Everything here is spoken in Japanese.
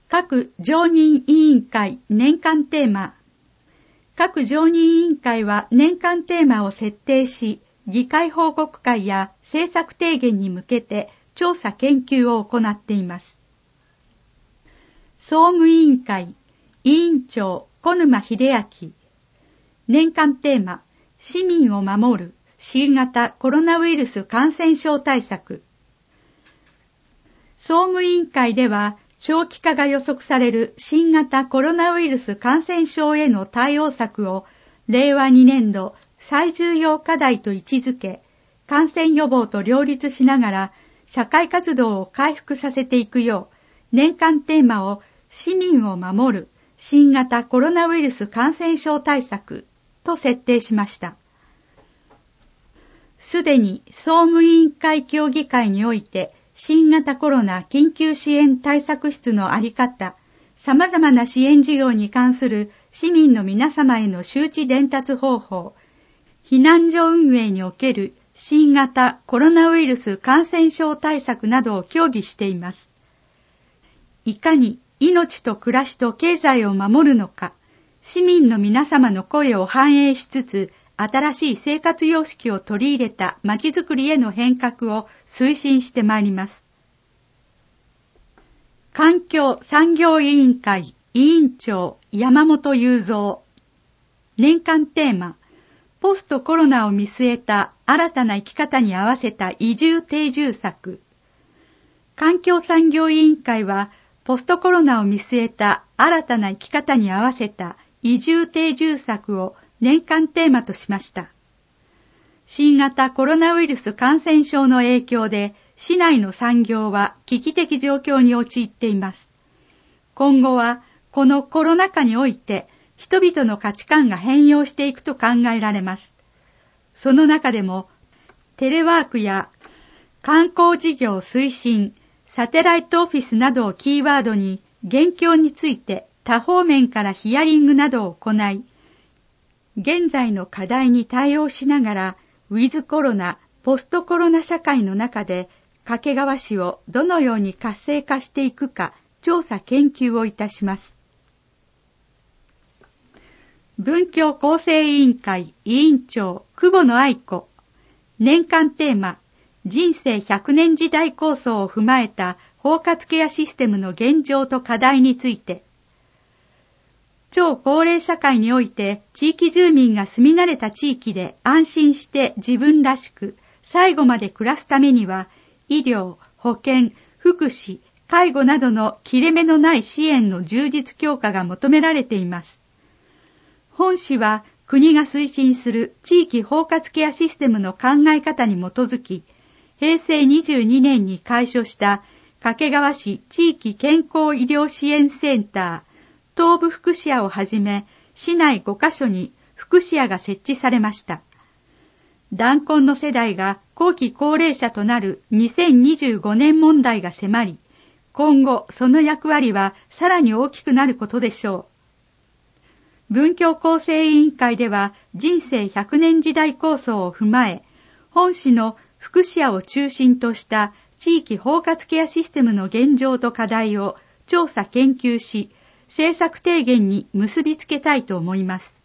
各常任委員会年間テーマ。各常任委員会は年間テーマを設定し、議会報告会や政策提言に向けて調査研究を行っています。総務委員会委員長小沼秀明。年間テーマ、市民を守る新型コロナウイルス感染症対策。総務委員会では、長期化が予測される新型コロナウイルス感染症への対応策を令和2年度最重要課題と位置づけ、感染予防と両立しながら社会活動を回復させていくよう、年間テーマを市民を守る新型コロナウイルス感染症対策と設定しました。すでに総務委員会協議会において、新型コロナ緊急支援対策室のあり方、様々な支援事業に関する市民の皆様への周知伝達方法、避難所運営における新型コロナウイルス感染症対策などを協議しています。いかに命と暮らしと経済を守るのか、市民の皆様の声を反映しつつ、新しい生活様式を取り入れたまちづくりへの変革を推進してまいります。環境産業委員会委員長山本雄三。年間テーマ、ポストコロナを見据えた新たな生き方に合わせた移住定住策。環境産業委員会は、ポストコロナを見据えた新たな生き方に合わせた移住定住策を年間テーマとしました。新型コロナウイルス感染症の影響で市内の産業は危機的状況に陥っています。今後はこのコロナ禍において人々の価値観が変容していくと考えられます。その中でもテレワークや観光事業推進、サテライトオフィスなどをキーワードに現況について多方面からヒアリングなどを行い、現在の課題に対応しながら、ウィズコロナ、ポストコロナ社会の中で、掛川市をどのように活性化していくか、調査研究をいたします。文教構成委員会委員長、久保野愛子。年間テーマ、人生100年時代構想を踏まえた包括ケアシステムの現状と課題について、超高齢社会において地域住民が住み慣れた地域で安心して自分らしく最後まで暮らすためには医療、保健、福祉、介護などの切れ目のない支援の充実強化が求められています。本市は国が推進する地域包括ケアシステムの考え方に基づき、平成22年に開所した掛川市地域健康医療支援センター、東部福祉屋をはじめ、市内5カ所に福祉屋が設置されました。弾痕の世代が後期高齢者となる2025年問題が迫り、今後その役割はさらに大きくなることでしょう。文教構成委員会では人生100年時代構想を踏まえ、本市の福祉屋を中心とした地域包括ケアシステムの現状と課題を調査研究し、政策提言に結びつけたいと思います。